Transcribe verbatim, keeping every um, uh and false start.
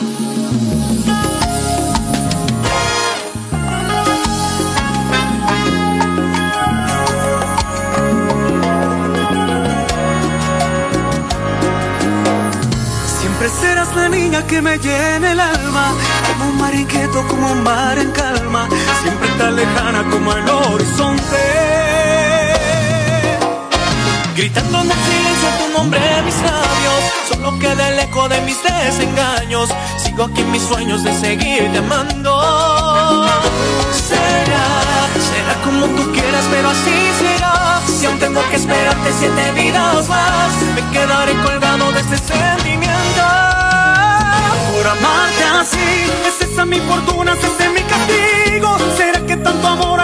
Serás la niña que me llena el alma, como un mar inquieto, como un mar en calma, siempre tan lejana como el horizonte. Gritando en el silencio tu nombre en mis labios, solo queda el eco de mis desengaños. Sigo aquí en mis sueños de seguirte amando. Será, será como tú quieras, pero así será. Si aún tengo que esperarte siete vidas más, me quedaré colgado de este sentimiento. Por amarte así, es esa mi fortuna, es ese mi castigo. ¿Será que tanto amor